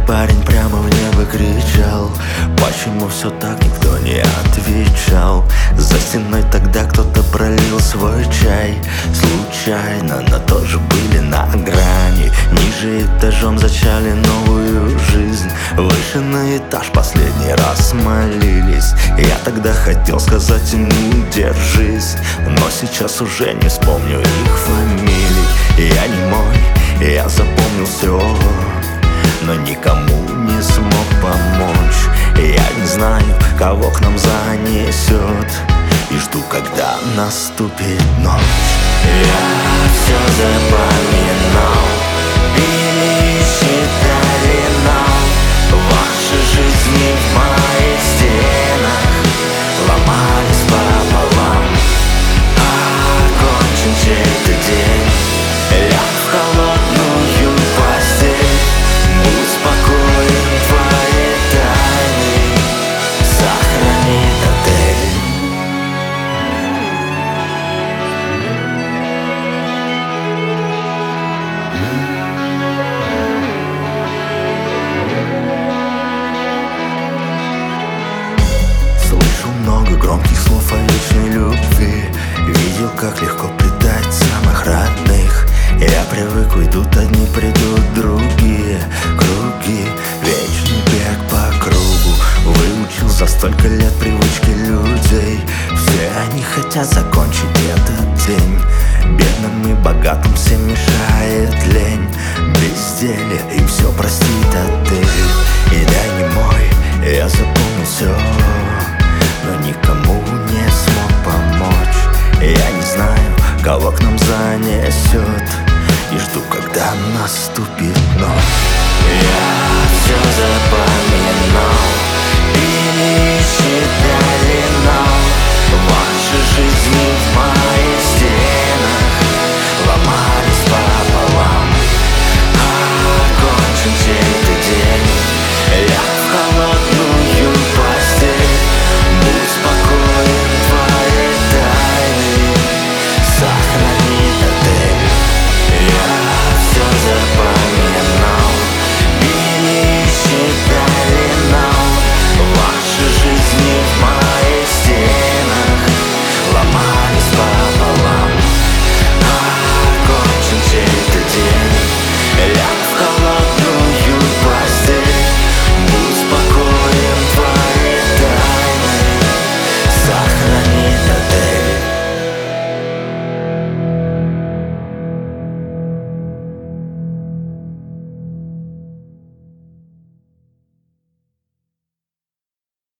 парень прямо в небо кричал: почему все так, никто не отвечал. За стеной тогда кто-то пролил свой чай случайно, но тоже были на грани. Ниже этажом зачали новую жизнь, выше на этаж последний раз молились. Я тогда хотел сказать им: держись, но сейчас уже не вспомню их фамилий. Я не мой, я запомнил все, но никому не смог помочь. Я не знаю, кого к нам занесет, и жду, когда наступит ночь. Я все запоминал, били, считали нам ваши жизни в моих стенах, ломались пополам. Окончен чей-то день, ляг в холодную постель. Будь спокоен, твои тайны сохранит отель. Слышал много громких слов о вечной любви, видел, как легко предать самых родных. Я привык, уйдут одни, придут другие. Круги, вечный бег по кругу. Выучил за столько лет привычки людей. Все они хотят закончить этот день. Бедным и богатым всем мешает лень. Безделье, им все простит отель. И дай не мой, я запомнил все, но никому не смог помочь. Я не знаю, кого к нам занесет, и жду, когда наступит